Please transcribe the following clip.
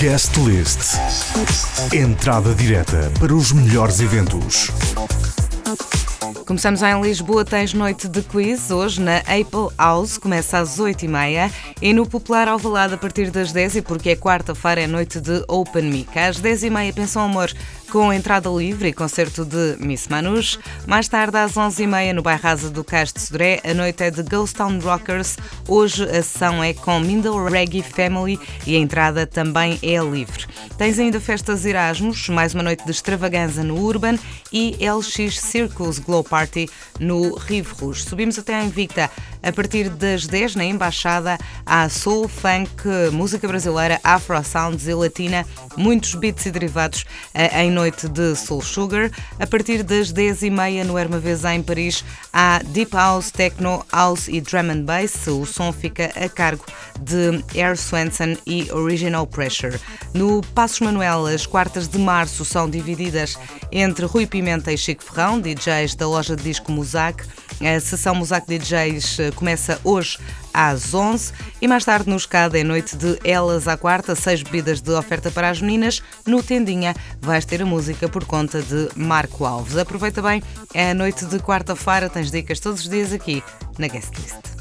Guest List. Entrada direta para os melhores eventos. Começamos em Lisboa, tens noite de quiz, hoje na Apple House, começa às 8h30 e no Popular Alvalade a partir das 10h, porque é quarta-feira, é noite de Open Mic. Às 10h30 Pensão Amor com entrada livre e concerto de Miss Manouche. Mais tarde às 11h30 no Bairro Asa do Cais de Sodré, a noite é de Ghost Town Rockers. Hoje a sessão é com Mindle Reggae Family e a entrada também é livre. Tens ainda festas Erasmus, mais uma noite de extravaganza no Urban e LX Circus Glow Party no Rive Rouge. Subimos até a Invicta a partir das 10 na Embaixada. Há soul, funk, música brasileira, afro sounds e latina, muitos beats e derivados em noite de Soul Sugar. A partir das 10h30 no Hermavez em Paris há Deep House, Techno, House e Drum and Bass. O som fica a cargo de Air Swenson e Original Pressure. No Passos Manuel, as quartas de março são divididas entre Rui Pimenta e Chico Ferrão, DJs da loja de disco Musac. A sessão Musac DJs começa hoje às 11 e mais tarde no Escada é noite de Elas à quarta, 6 bebidas de oferta para as meninas. No Tendinha vais ter a música por conta de Marco Alves. Aproveita bem, é a noite de quarta-feira, tens dicas todos os dias aqui na Guest List.